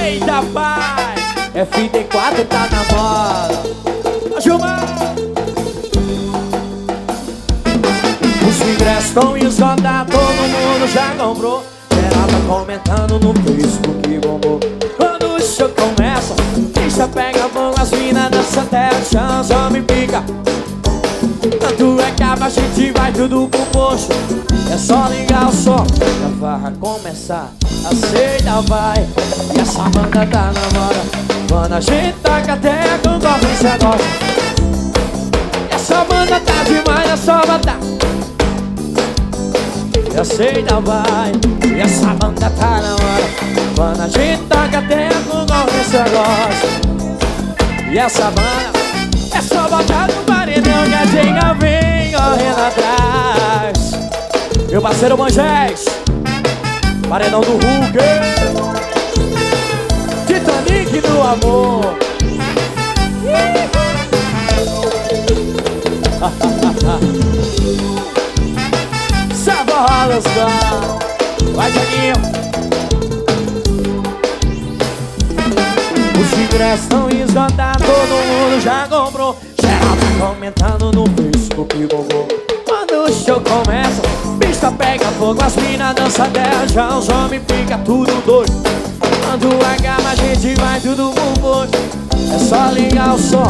Aceita, pai. FT4 tá na moda. Gilmar. Os ingressos estão esgotados, todo mundo já comprou. Geral tá comentando no Facebook que bombou. Quando o show começa, pista pega fogo, as minas dançam até o chão, só me pica. Tanto é que a gente vai tudo pro posto. É só ligar o som e a farra começar. Aceita, vai. E essa banda tá na moda. Quando a gente toca até a concorrência gosta. Essa banda tá demais, é só botar. E aceita, vai. E essa banda tá na moda. Quando a gente toca até a concorrência gosta. E essa banda é só botar no paredão que a gente vem correndo atrás. Meu parceiro Moisés, paredão do Hulk, Titanic do amor. Savolas, vai, Janinho. Os ingressos estão esgotados, todo mundo já comprou. Geral tá comentando no Facebook, bombou. Quando o show começa, pista pega fogo, as minas dançam até o chão, os homens fica tudo doido. Quando acaba a gente vai tudo pro posto. É só ligar o som.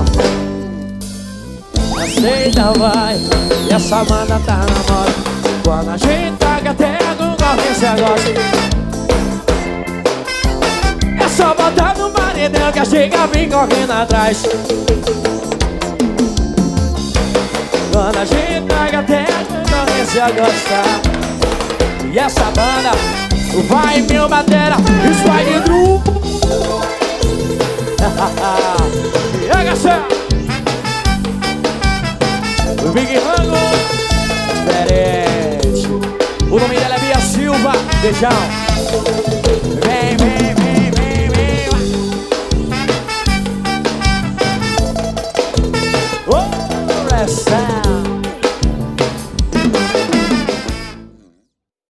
Aceita, vai. E essa banda tá na moda. Quando a gente toca até a concorrência gosta. É só botar no paredão que a chega vem correndo atrás. Quando a gente toca até a concorrência gosta. E essa banda vai meu batera, isso vai de grupo. E aí, Gacel, o Big Rango diferente. O nome dela é Bia Silva. Beijão.